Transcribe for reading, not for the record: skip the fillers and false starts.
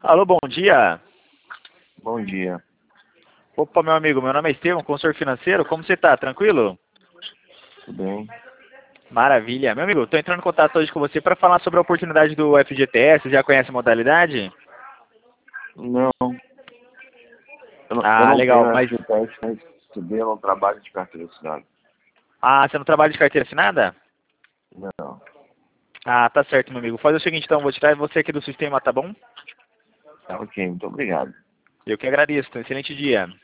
Alô, bom dia. Bom dia. Opa, meu amigo, meu nome é Estevam, consultor financeiro. Como você tá? Tranquilo? Tudo bem? Maravilha. Meu amigo, estou entrando em contato hoje com você para falar sobre a oportunidade do FGTS. Você já conhece a modalidade? Não, eu Ah, não legal. tenho Mas, FGTS, mas estudei, eu não trabalho de carteira assinada. você não trabalha de carteira assinada? Não. Ah, tá certo, meu amigo. Faz o seguinte, então, vou tirar você aqui do sistema, tá bom? Tá ok, muito obrigado. Eu que agradeço. Excelente dia.